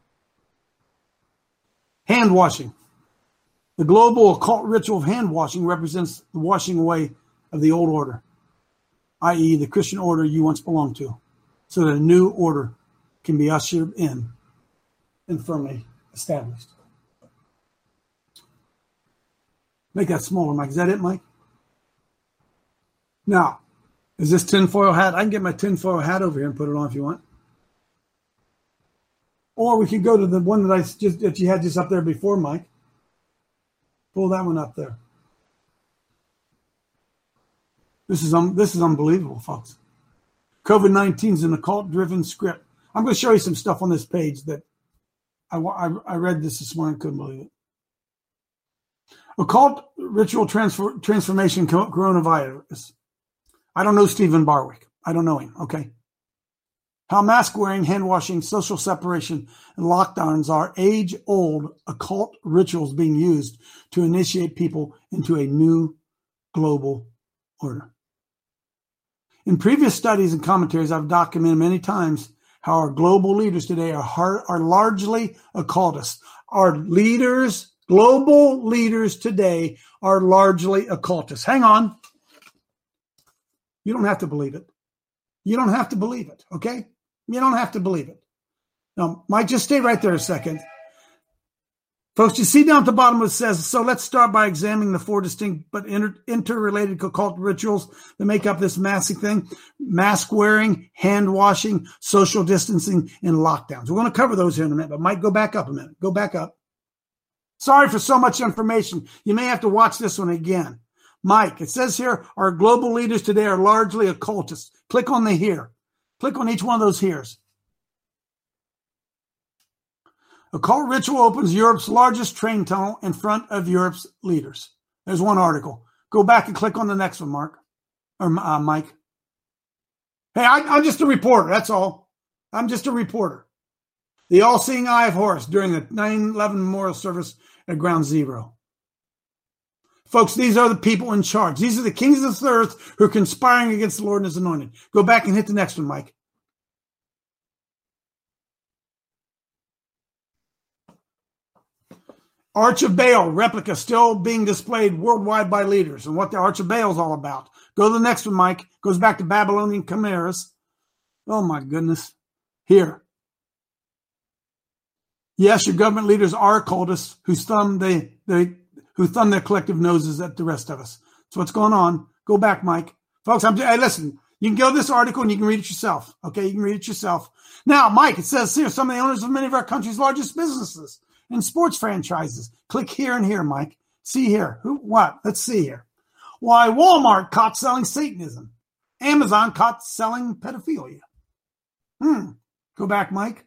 Hand washing. The global occult ritual of hand washing represents the washing away of the old order, that is the Christian order you once belonged to, so that a new order can be ushered in and firmly established. Make that smaller, Mike. Is that it, Mike? Now, is this tinfoil hat? I can get my tinfoil hat over here and put it on if you want. Or we could go to the one that I just that you had just up there before, Mike. Pull that one up there. This is um, this is unbelievable, folks. COVID nineteen is an occult-driven script. I'm going to show you some stuff on this page that I, I, I read this this morning, couldn't believe it. Occult ritual transfer, transformation coronavirus. I don't know Stephen Barwick. I don't know him, okay? How mask wearing, hand washing, social separation, and lockdowns are age-old occult rituals being used to initiate people into a new global order. In previous studies and commentaries, I've documented many times how our global leaders today are hard, are largely occultists. Our leaders, global leaders today, are largely occultists. Hang on. You don't have to believe it. You don't have to believe it, okay? You don't have to believe it. Now, Mike, just stay right there a second. Folks, you see down at the bottom it says, so let's start by examining the four distinct but inter- interrelated occult rituals that make up this mask thing. Mask wearing, hand washing, social distancing, and lockdowns. We're going to cover those here in a minute, but Mike, go back up a minute. Go back up. Sorry for so much information. You may have to watch this one again. Mike, it says here, our global leaders today are largely occultists. Click on the here. Click on each one of those heres. Occult ritual opens Europe's largest train tunnel in front of Europe's leaders. There's one article. Go back and click on the next one, Mark. Or uh, Mike. Hey, I, I'm just a reporter. That's all. I'm just a reporter. The all-seeing eye of Horus during the nine eleven memorial service at Ground Zero. Folks, these are the people in charge. These are the kings of the earth who are conspiring against the Lord and his anointed. Go back and hit the next one, Mike. Arch of Baal replica still being displayed worldwide by leaders, and what the Arch of Baal is all about. Go to the next one, Mike. Goes back to Babylonian chimeras. Oh, my goodness. Here. Yes, your government leaders are occultists who thumb, they, they, who thumb their collective noses at the rest of us. So what's going on? Go back, Mike. Folks, I'm, hey, listen, You can go to this article and you can read it yourself. Okay, you can read it yourself. Now, Mike, it says here, some of the owners of many of our country's largest businesses and sports franchises. Click here and here, Mike. See here. Who? What? Let's see here. Why Walmart caught selling Satanism. Amazon caught selling pedophilia. Hmm. Go back, Mike.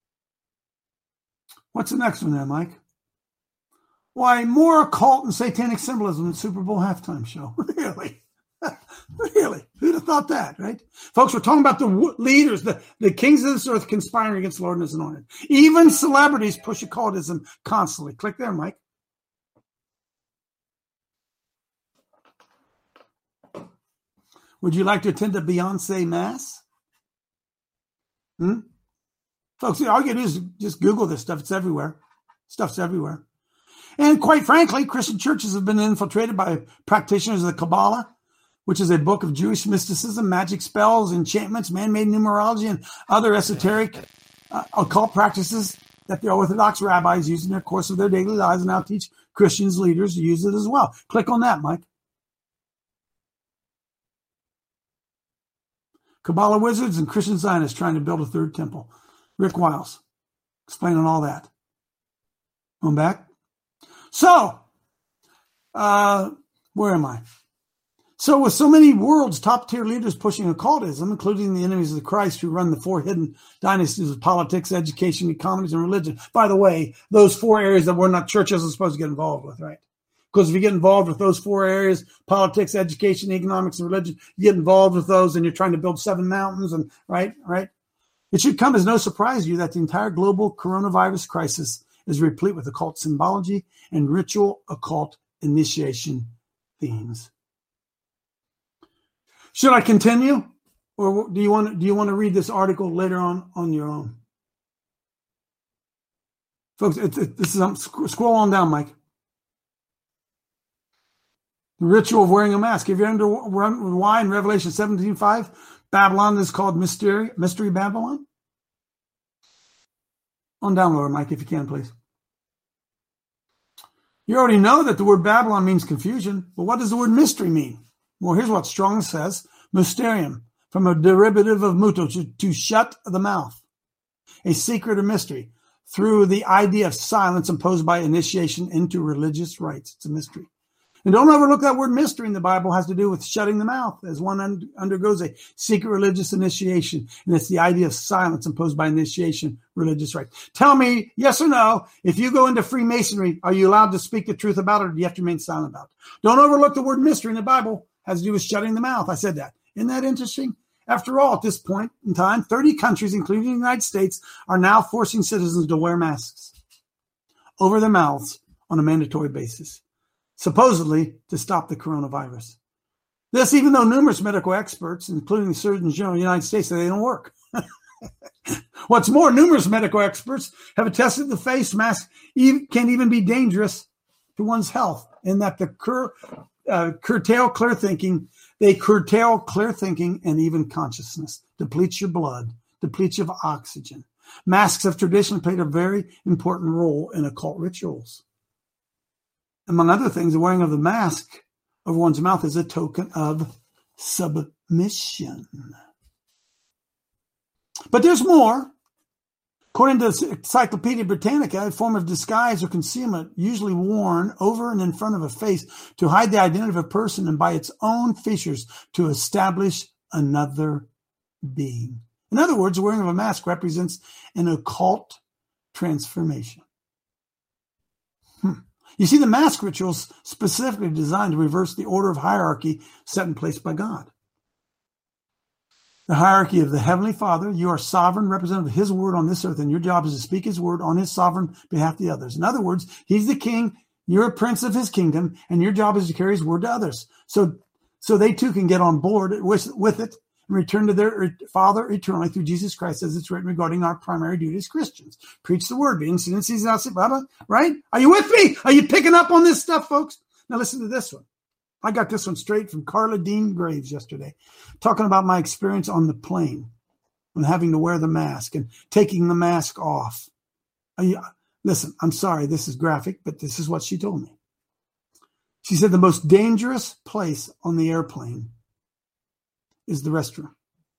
What's the next one there, Mike? Why more occult and satanic symbolism in Super Bowl halftime show. Really? Really? Who'd have thought that, right? Folks, we're talking about the leaders, the, the kings of this earth conspiring against the Lord and his anointed. Even celebrities push occultism constantly. Click there, Mike. Would you like to attend a Beyonce mass? Hmm? Folks, all you do is just Google this stuff. It's everywhere. Stuff's everywhere. And quite frankly, Christian churches have been infiltrated by practitioners of the Kabbalah, which is a book of Jewish mysticism, magic spells, enchantments, man-made numerology, and other esoteric uh, occult practices that the Orthodox rabbis use in the course of their daily lives and now teach Christians leaders to use it as well. Click on that, Mike. Kabbalah wizards and Christian Zionists trying to build a third temple. Rick Wiles explaining all that. Going back. So, uh, where am I? So with so many world's top-tier leaders pushing occultism, including the enemies of the Christ who run the four hidden dynasties of politics, education, economies, and religion. By the way, those four areas that we're not, church isn't supposed to get involved with, right? Because if you get involved with those four areas, politics, education, economics, and religion, you get involved with those and you're trying to build seven mountains, and right, right? It should come as no surprise to you that the entire global coronavirus crisis is replete with occult symbology and ritual occult initiation themes. Should I continue, or do you want do you want to read this article later on on your own, folks? It, it, this is um, scroll on down, Mike. The ritual of wearing a mask. If you're under why in Revelation seventeen five, Babylon is called mystery mystery Babylon. On down lower, Mike, if you can, please. You already know that the word Babylon means confusion, but what does the word mystery mean? Well, here's what Strong says. Mysterium, from a derivative of muto, to, to shut the mouth. A secret or mystery, through the idea of silence imposed by initiation into religious rites. It's a mystery. And don't overlook that word mystery in the Bible has to do with shutting the mouth as one un- undergoes a secret religious initiation. And it's the idea of silence imposed by initiation, religious rites. Tell me, yes or no, if you go into Freemasonry, are you allowed to speak the truth about it, or do you have to remain silent about it? Don't overlook the word mystery in the Bible. It has to do with shutting the mouth. I said that. Isn't that interesting? After all, at this point in time, thirty countries, including the United States, are now forcing citizens to wear masks over their mouths on a mandatory basis, supposedly to stop the coronavirus. This, even though numerous medical experts, including the Surgeon General of the United States, say they don't work. What's more, numerous medical experts have attested the face mask can even be dangerous to one's health, in that the cur, uh, curtail clear thinking, they curtail clear thinking and even consciousness, depletes your blood, depletes you of oxygen. Masks have traditionally played a very important role in occult rituals. Among other things, the wearing of the mask over one's mouth is a token of submission. But there's more. According to the Encyclopedia Britannica, a form of disguise or concealment usually worn over and in front of a face to hide the identity of a person and by its own features to establish another being. In other words, the wearing of a mask represents an occult transformation. Hmm. You see, the mask rituals specifically designed to reverse the order of hierarchy set in place by God. The hierarchy of the Heavenly Father. You are sovereign representative of His word on this earth, and your job is to speak His word on His sovereign behalf to the others. In other words, He's the king, you're a prince of His kingdom, and your job is to carry His word to others. So, so they too can get on board with, with it and return to their Father eternally through Jesus Christ, as it's written regarding our primary duty as Christians. Preach the word, be in sin and season out, blah, blah, right? Are you with me? Are you picking up on this stuff, folks? Now listen to this one. I got this one straight from Carla Dean Graves yesterday, talking about my experience on the plane and having to wear the mask and taking the mask off. You, listen, I'm sorry, this is graphic, but this is what she told me. She said the most dangerous place on the airplane is the restroom.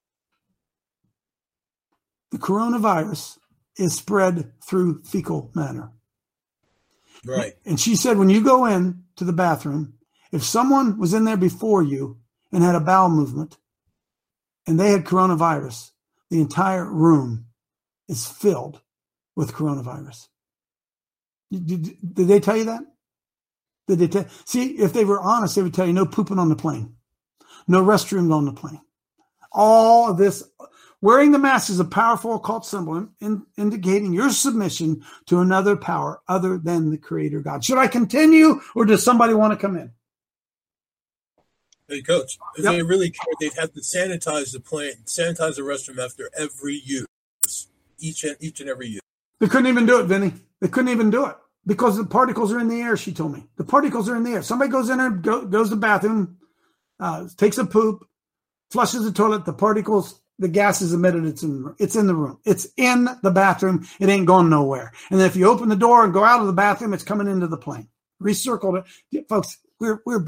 The coronavirus is spread through fecal matter. Right. And she said, when you go in to the bathroom, if someone was in there before you and had a bowel movement and they had coronavirus, the entire room is filled with coronavirus. Did, did they tell you that? Did they tell? See, if they were honest, they would tell you no pooping on the plane, no restrooms on the plane. All of this. Wearing the mask is a powerful occult symbol in, in, indicating your submission to another power other than the Creator God. Should I continue, or does somebody want to come in? Hey, Coach, if Yep. they really cared, they'd have to sanitize the plant, sanitize the restroom after every use, each and each and every use. They couldn't even do it, Vinny. They couldn't even do it because the particles are in the air, she told me. The particles are in the air. Somebody goes in there, go, goes to the bathroom, uh, takes a poop, flushes the toilet, the particles, the gas is emitted. It's in, it's in the room. It's in the bathroom. It ain't going nowhere. And then if you open the door and go out of the bathroom, it's coming into the plane. Recircled it. Folks, we're, we're.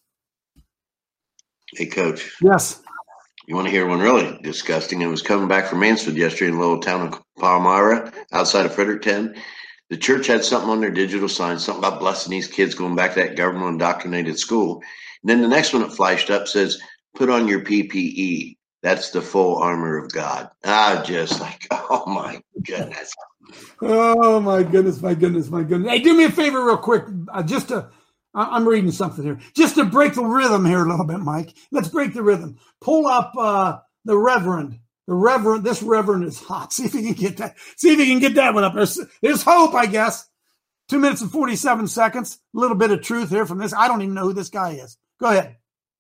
Hey, Coach. Yes. You want to hear one really disgusting? It was coming back from Mansfield yesterday in the little town of Palmyra, outside of Fredericktown. The church had something on their digital sign, something about blessing these kids going back to that government indoctrinated school. And then the next one that flashed up says, put on your P P E. That's the full armor of God. I just like, oh my goodness. Oh my goodness, my goodness, my goodness. Hey, do me a favor real quick. Uh, just to, I- I'm reading something here. Just to break the rhythm here a little bit, Mike. Let's break the rhythm. Pull up uh, the Reverend. The Reverend, this Reverend is hot. See if you can get that. See if you can get that one up. There's, there's hope, I guess. Two minutes and forty-seven seconds. A little bit of truth here from this. I don't even know who this guy is. Go ahead.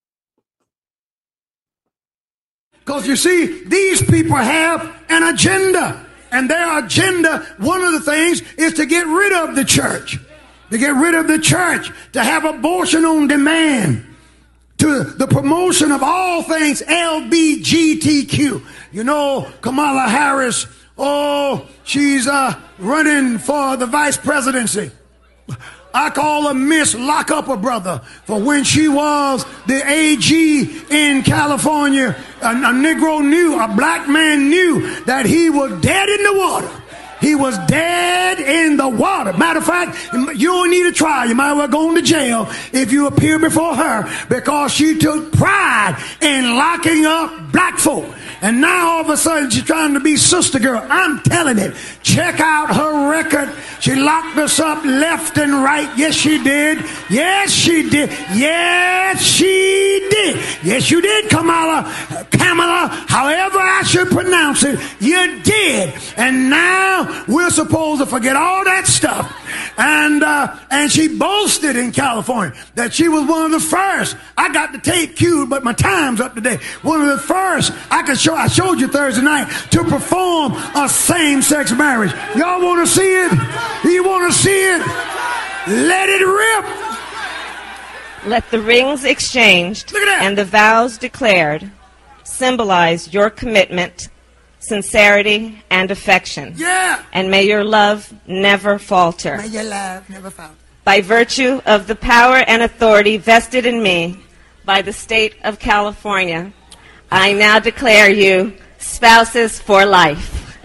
Because you see, these people have an agenda. And their agenda, one of the things, is to get rid of the church. To get rid of the church. To have abortion on demand. To the promotion of all things L B G T Q. You know, Kamala Harris, oh, she's uh, running for the vice presidency. I call her Miss Lock Up a Brother, for when she was the A G in California, a, a Negro knew, a black man knew that he was dead in the water. He was dead in the water. Matter of fact, you don't need a trial. You might as well go into jail if you appear before her, because she took pride in locking up black folk. And now all of a sudden she's trying to be sister girl. I'm telling it. Check out her record. She locked us up left and right. Yes, she did. Yes, she did. Yes, she did. Yes, you did, Kamala. Kamala, however I should pronounce it, you did. And now we're supposed to forget all that stuff. And uh, and she boasted in California that she was one of the first. I got the tape queued, but my time's up today. One of the first, I could show. I showed you Thursday night, to perform a same-sex marriage. Y'all want to see it? You want to see it? Let it rip. Let the rings exchanged and the vows declared symbolize your commitment, sincerity, and affection. Yeah. And may your love never falter. May your love never falter. By virtue of the power and authority vested in me by the state of California, I now declare you spouses for life.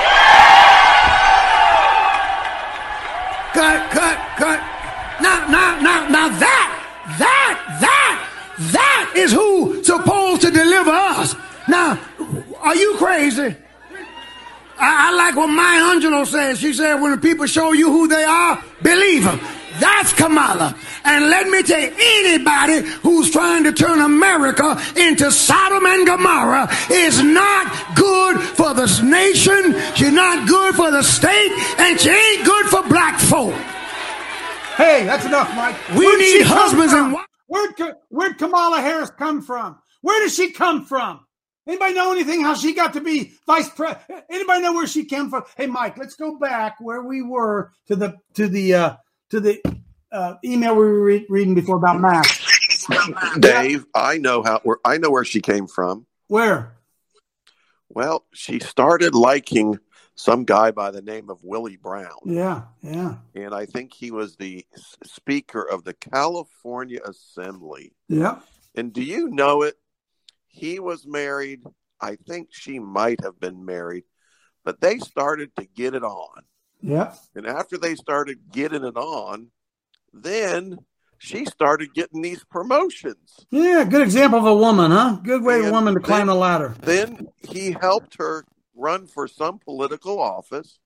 Cut, cut, cut. Now, now, now, now that, that, that, that is who's supposed to deliver us. Now, are you crazy? I, I like what Maya Angelou says. She said, when the people show you who they are, believe them. That's Kamala. And let me tell you, anybody who's trying to turn America into Sodom and Gomorrah is not good for this nation. She's not good for the state. And she ain't good for black folk. Hey, that's enough, Mike. We Where'd need she come husbands from? and wives. Where'd, where'd Kamala Harris come from? Where does she come from? Anybody know anything how she got to be vice president? Anybody know where she came from? Hey, Mike, let's go back where we were to the to the uh, to the uh, email we were re- reading before about masks. Dave, I know how. Where I know where she came from. Where? Well, she started liking some guy by the name of Willie Brown. Yeah, yeah. And I think he was the Speaker of the California Assembly. Yeah. And do you know it? he was married. I think she might have been married, but they started to get it on. Yeah. And after they started getting it on, then she started getting these promotions. Yeah, good example of a woman, huh? Good way for a woman to climb then, the ladder. Then he helped her run for some political office.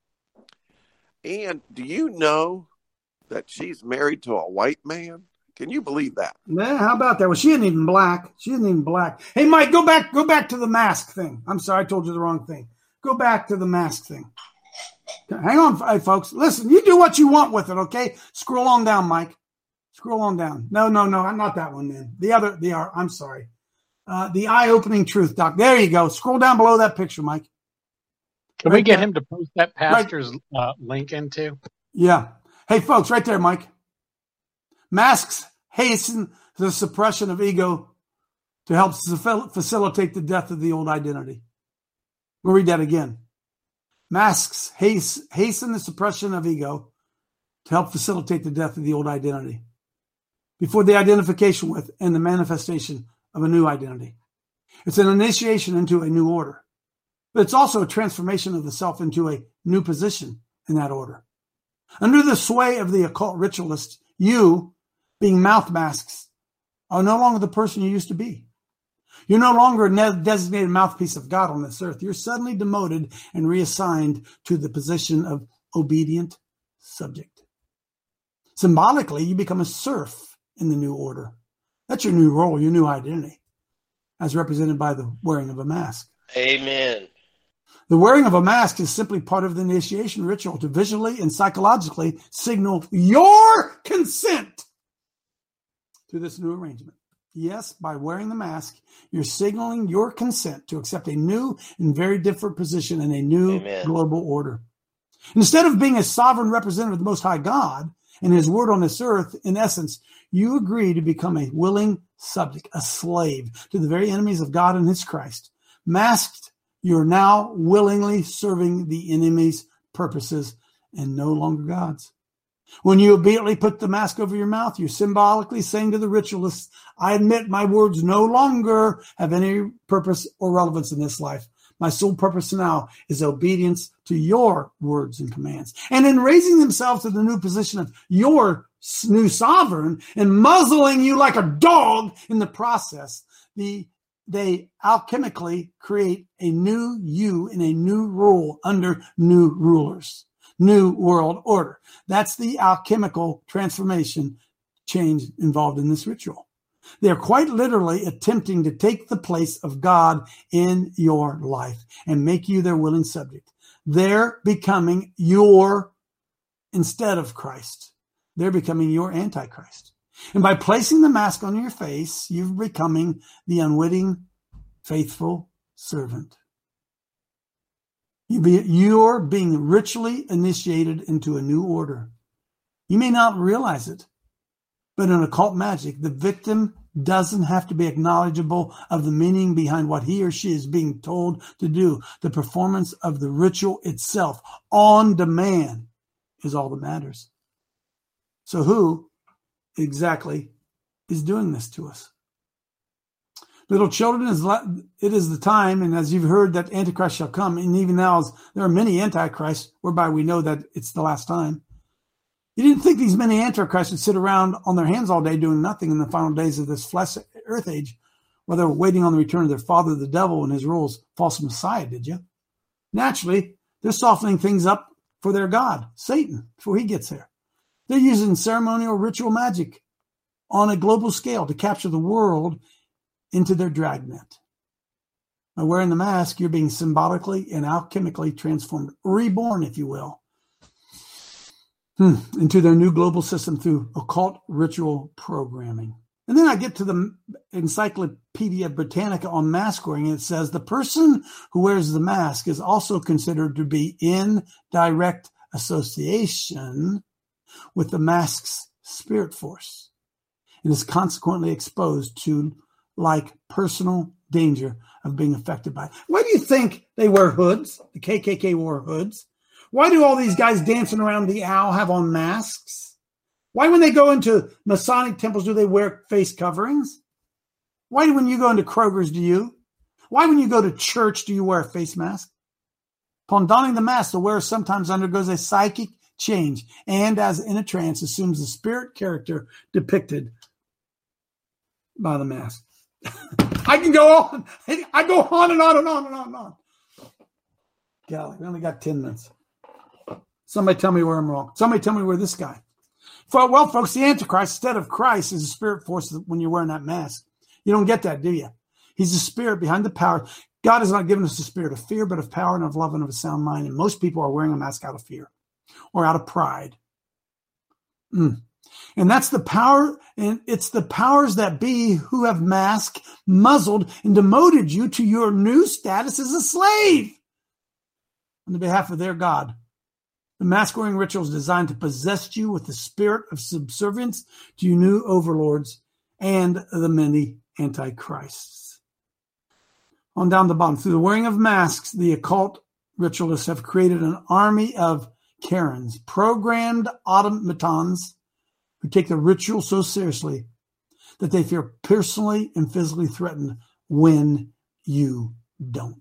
And do you know that she's married to a white man? Can you believe that? Man, how about that? Well, she isn't even black. She isn't even black. Hey, Mike, go back, go back to the mask thing. I'm sorry, I told you the wrong thing. Go back to the mask thing. Hang on, hey, folks. Listen, you do what you want with it, okay? Scroll on down, Mike. Scroll on down. No, no, no, not that one, man. The other, the R. I'm sorry. Uh, the eye-opening truth, Doc. There you go. Scroll down below that picture, Mike. Can right we get there. him to post that pastor's right. uh, link into? Yeah. Hey, folks, right there, Mike. Masks hasten the suppression of ego to help facilitate the death of the old identity. We'll read that again. Masks hasten the suppression of ego to help facilitate the death of the old identity before the identification with and the manifestation of a new identity. It's an initiation into a new order, but it's also a transformation of the self into a new position in that order. Under the sway of the occult ritualist, you, being mouth masks, are no longer the person you used to be. You're no longer a designated mouthpiece of God on this earth. You're suddenly demoted and reassigned to the position of obedient subject. Symbolically, you become a serf in the new order. That's your new role, your new identity, as represented by the wearing of a mask. Amen. The wearing of a mask is simply part of the initiation ritual to visually and psychologically signal your consent to this new arrangement. Yes, by wearing the mask, you're signaling your consent to accept a new and very different position in a new Amen. Global order. Instead of being a sovereign representative of the Most High God and His word on this earth, in essence, you agree to become a willing subject, a slave to the very enemies of God and His Christ. Masked, you're now willingly serving the enemy's purposes and no longer God's. When you obediently put the mask over your mouth, you're symbolically saying to the ritualists, I admit my words no longer have any purpose or relevance in this life. My sole purpose now is obedience to your words and commands. And in raising themselves to the new position of your new sovereign and muzzling you like a dog in the process, the they alchemically create a new you in a new rule under new rulers. New world order. That's the alchemical transformation change involved in this ritual. They're quite literally attempting to take the place of God in your life and make you their willing subject. They're becoming your instead of Christ. They're becoming your antichrist. And by placing the mask on your face, you're becoming the unwitting, faithful servant. You're being ritually initiated into a new order. You may not realize it, but in occult magic, the victim doesn't have to be acknowledgeable of the meaning behind what he or she is being told to do. The performance of the ritual itself on demand is all that matters. So who exactly is doing this to us? Little children, it is the time, and as you've heard, that Antichrist shall come, and even now there are many Antichrists, whereby we know that it's the last time. You didn't think these many Antichrists would sit around on their hands all day doing nothing in the final days of this flesh earth age, while they were waiting on the return of their father, the devil, and his rules, false Messiah, did you? Naturally, they're softening things up for their God, Satan, before he gets there. They're using ceremonial ritual magic on a global scale to capture the world into their dragnet. By wearing the mask, you're being symbolically and alchemically transformed, reborn, if you will, hmm, into their new global system through occult ritual programming. And then I get to the Encyclopedia Britannica on mask wearing, and it says the person who wears the mask is also considered to be in direct association with the mask's spirit force and is consequently exposed to like personal danger of being affected by it. Why do you think they wear hoods? The K K K wore hoods. Why do all these guys dancing around the owl have on masks? Why when they go into Masonic temples do they wear face coverings? Why when you go into Kroger's do you? Why, when you go to church, do you wear a face mask? Upon donning the mask, the wearer sometimes undergoes a psychic change and, as in a trance, assumes the spirit character depicted by the mask. I can go on. I go on and on and on and on and on. Golly, we only got ten minutes. Somebody tell me where I'm wrong. Somebody tell me where this guy. Well, folks, the Antichrist, instead of Christ, is a spirit force when you're wearing that mask. You don't get that, do you? He's the spirit behind the power. God has not given us the spirit of fear, but of power and of love and of a sound mind. And most people are wearing a mask out of fear or out of pride. Mm. And that's the power, and it's the powers that be who have masked, muzzled, and demoted you to your new status as a slave on the behalf of their God. The mask-wearing ritual is designed to possess you with the spirit of subservience to your new overlords and the many antichrists. On down the bottom, through the wearing of masks, the occult ritualists have created an army of Karens, programmed automatons who take the ritual so seriously that they feel personally and physically threatened when you don't.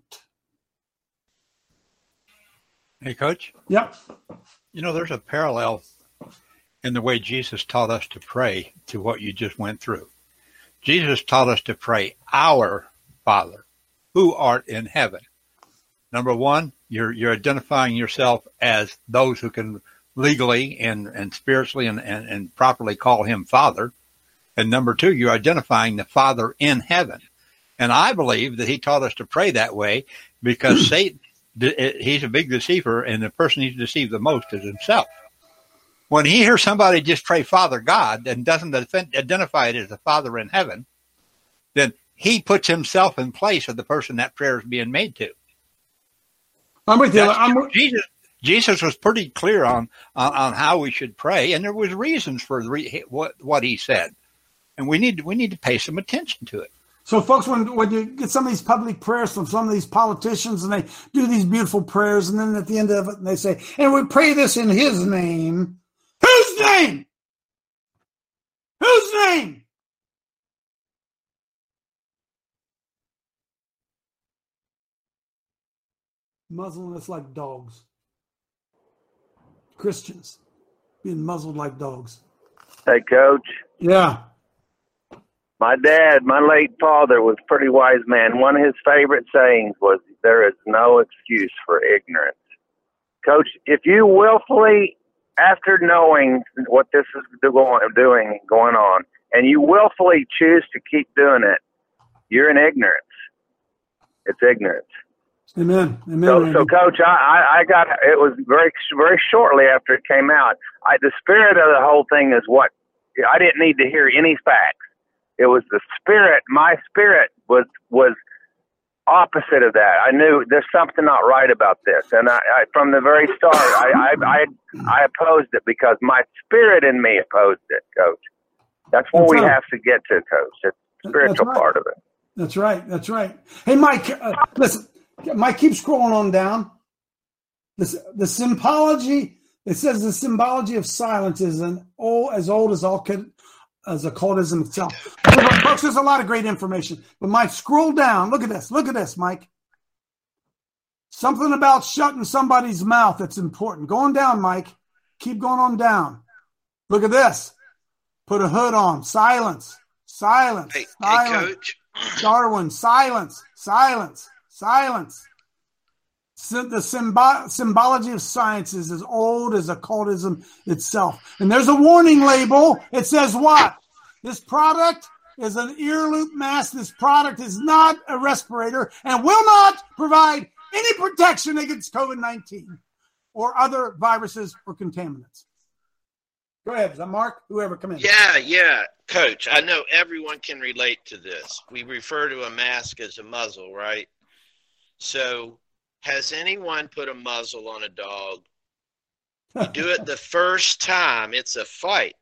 Hey, Coach? Yep. You know, there's a parallel in the way Jesus taught us to pray to what you just went through. Jesus taught us to pray, Our Father, who art in heaven. Number one, you're you're identifying yourself as those who can legally and, and spiritually and, and, and properly call him Father. And number two, you're identifying the Father in heaven. And I believe that he taught us to pray that way because Satan, he's a big deceiver, and the person he's deceived the most is himself. When he hears somebody just pray Father God and doesn't identify it as the Father in heaven, then he puts himself in place of the person that prayer is being made to. I'm with you. I'm with- Jesus, Jesus was pretty clear on, on, on how we should pray, and there was reasons for the re, what what he said, and we need we need to pay some attention to it. So, folks, when when you get some of these public prayers from some of these politicians, and they do these beautiful prayers, and then at the end of it, they say, "And we pray this in His name." Whose name? Whose name? Muzzling us like dogs. Christians being muzzled like dogs. Hey, Coach. Yeah. My dad, my late father, was a pretty wise man. One of his favorite sayings was, there is no excuse for ignorance. Coach, if you willfully, after knowing what this is doing, going on, and you willfully choose to keep doing it, you're in ignorance. It's ignorance. Amen. Amen. So, so Coach, I, I, I got, it was very, very shortly after it came out. I, the spirit of the whole thing is what, I didn't need to hear any facts. It was the spirit, my spirit was, was opposite of that. I knew there's something not right about this. And I, I from the very start, I, I, I, I opposed it because my spirit in me opposed it, Coach. That's what That's we right. have to get to, Coach. It's the spiritual right. part of it. That's right. That's right. Hey, Mike, uh, listen, Mike, keep scrolling on down. This, the symbology, it says the symbology of silence is an old, as old as all as occultism itself. Folks, there's a lot of great information. But Mike, scroll down. Look at this. Look at this, Mike. Something about shutting somebody's mouth that's important. Going down, Mike. Keep going on down. Look at this. Put a hood on. Silence. Silence. Hey, silence. hey Coach. Darwin. Silence. Silence. Silence. So the symbo- symbology of science is as old as occultism itself. And there's a warning label. It says what? This product is an ear loop mask. This product is not a respirator and will not provide any protection against COVID nineteen or other viruses or contaminants. Go ahead. Is that Mark? Whoever, come in. Yeah, yeah. Coach, I know everyone can relate to this. We refer to a mask as a muzzle, right? So has anyone put a muzzle on a dog? You do it the first time, it's a fight.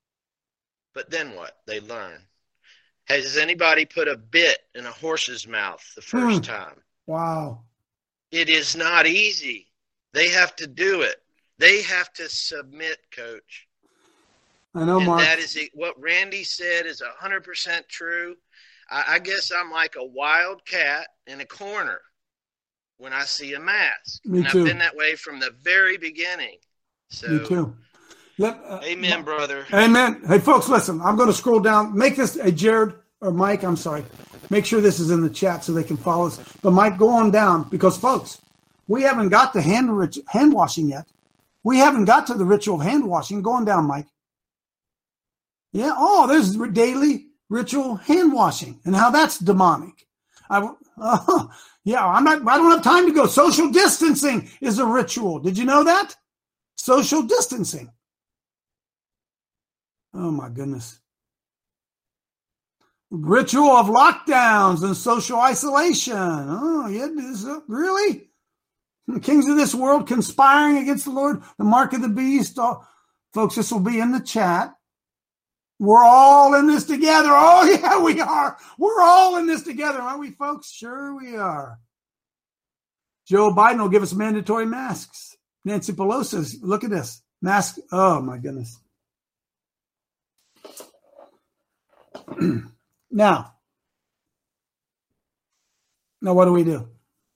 But then what? They learn. Has anybody put a bit in a horse's mouth the first Hmm. time? Wow. It is not easy. They have to do it. They have to submit, Coach. I know, And Mark. that is it. What Randy said is one hundred percent true. I, I guess I'm like a wild cat in a corner when I see a mask. Me and too. I've been that way from the very beginning. So, Me too. Let, uh, amen, brother. Amen. Hey, folks, listen. I'm going to scroll down. Make this, hey, Jared or Mike, I'm sorry. Make sure this is in the chat so they can follow us. But Mike, go on down because, folks, we haven't got to hand, hand washing yet. We haven't got to the ritual of hand washing. Go on down, Mike. Yeah. Oh, there's daily ritual hand washing and how that's demonic. I, uh, yeah, I'm not, I don't have time to go. Social distancing is a ritual. Did you know that? Social distancing. Oh, my goodness. Ritual of lockdowns and social isolation. Oh, yeah, is it, really? The kings of this world conspiring against the Lord, the mark of the beast. Oh, folks, this will be in the chat. We're all in this together. Oh, yeah, we are. We're all in this together, aren't we, folks? Sure we are. Joe Biden will give us mandatory masks. Nancy Pelosi, look at this. Mask. Oh, my goodness. Now, now what do we do?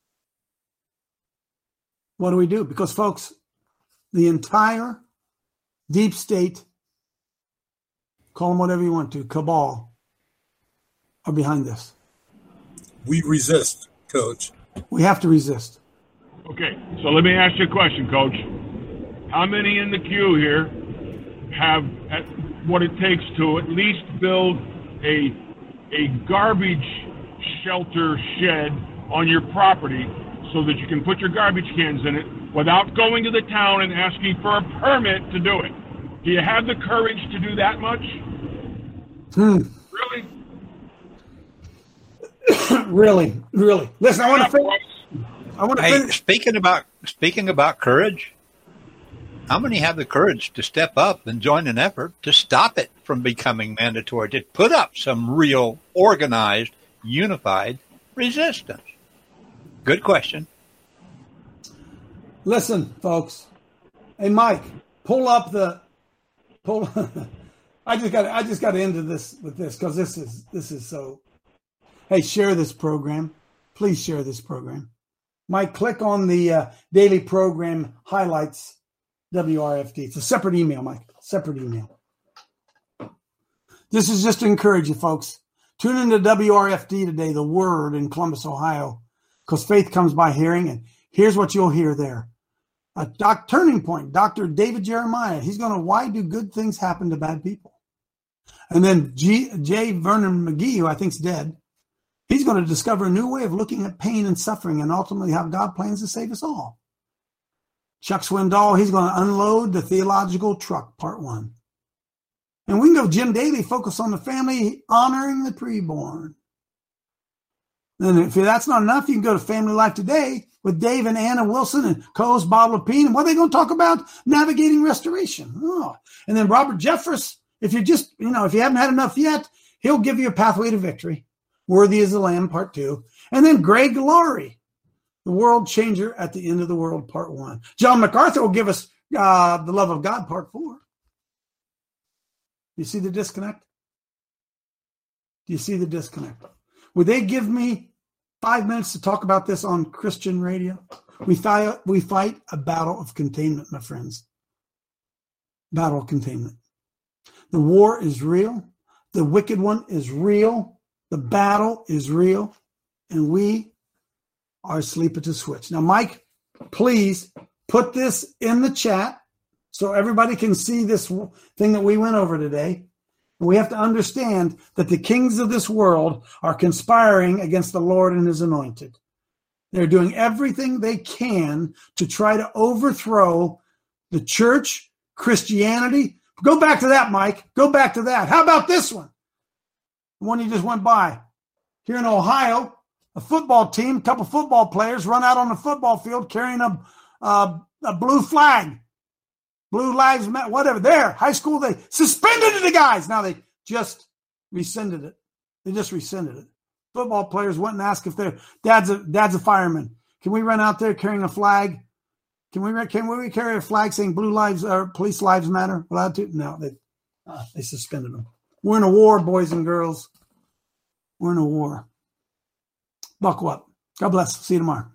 What do we do? Because, folks, the entire deep state, call them whatever you want to, cabal, are behind this. We resist, Coach. We have to resist. Okay, so let me ask you a question, Coach. How many in the queue here have at what it takes to at least build a a garbage shelter shed on your property so that you can put your garbage cans in it without going to the town and asking for a permit to do it? Do you have the courage to do that much? Hmm. Really? really, really. Listen, I want to finish. I want to hey, finish. Speaking about speaking about courage, how many have the courage to step up and join an effort to stop it from becoming mandatory, to put up some real, organized, unified resistance? Good question. Listen, folks. Hey, Mike, pull up the pull. I just got. I just got into this with this because this is this is so. Hey, share this program. Please share this program. Mike, click on the uh, daily program highlights. W R F D. It's a separate email, Mike. Separate email. This is just to encourage you, folks. Tune into W R F D today, the Word in Columbus, Ohio, because faith comes by hearing, and here's what you'll hear there. A doc, turning point, Doctor David Jeremiah. He's going to, why do good things happen to bad people? And then G, J. Vernon McGee, who I think's dead, he's going to discover a new way of looking at pain and suffering and ultimately how God plans to save us all. Chuck Swindoll, he's going to unload the theological truck, part one. And we can go Jim Daly, focus on the family, honoring the preborn. And if that's not enough, you can go to Family Life Today with Dave and Anna Wilson and Co-host Bob Lepine. And what are they going to talk about? Navigating restoration. Oh. And then Robert Jeffress, if you just, you know, if you haven't had enough yet, he'll give you a pathway to victory. Worthy is the Lamb, part two. And then Greg Laurie, the world changer at the end of the world, part one. John MacArthur will give us uh, the love of God, part four. You see the disconnect? Do you see the disconnect? Would they give me five minutes to talk about this on Christian radio? We fight, we fight a battle of containment, my friends. Battle of containment. The war is real. The wicked one is real. The battle is real. And we are asleep at the switch. Now, Mike, please put this in the chat so everybody can see this thing that we went over today. We have to understand that the kings of this world are conspiring against the Lord and his anointed. They're doing everything they can to try to overthrow the church, Christianity. Go back to that, Mike. Go back to that. How about this one? The one you just went by. Here in Ohio, a football team, a couple football players run out on the football field carrying a, uh, a blue flag. Blue Lives Matter, whatever. There, high school, they suspended the guys. Now they just rescinded it. They just rescinded it. Football players went and asked if their dad's a dad's a fireman. Can we run out there carrying a flag? Can we can we carry a flag saying Blue Lives or Police Lives Matter? Allowed to? No, they uh, they suspended them. We're in a war, boys and girls. We're in a war. Buckle up. God bless. See you tomorrow.